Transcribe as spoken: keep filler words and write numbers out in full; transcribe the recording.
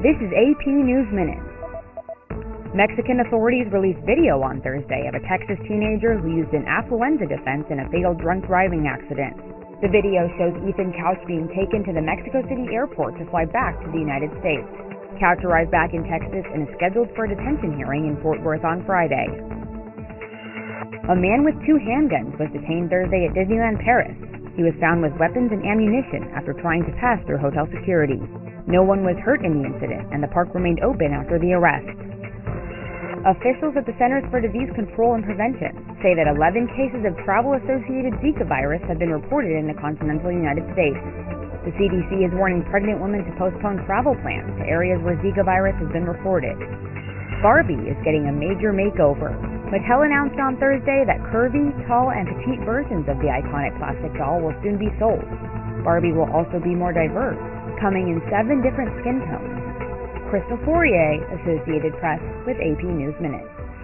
This is A P News Minute. Mexican authorities released video on Thursday of a Texas teenager who used an affluenza defense in a fatal drunk driving accident. The video shows Ethan Couch being taken to the Mexico City airport to fly back to the United States. Couch arrived back in Texas and is scheduled for a detention hearing in Fort Worth on Friday. A man with two handguns was detained Thursday at Disneyland Paris. He was found with weapons and ammunition after trying to pass through hotel security. No one was hurt in the incident, and the park remained open after the arrest. Officials at the Centers for Disease Control and Prevention say that eleven cases of travel-associated Zika virus have been reported in the continental United States. The C D C is warning pregnant women to postpone travel plans to areas where Zika virus has been reported. Barbie is getting a major makeover. Mattel announced on Thursday that curvy, tall, and petite versions of the iconic plastic doll will soon be sold. Barbie will also be more diverse, coming in seven different skin tones. Crystal Fourier, Associated Press, with A P News Minute.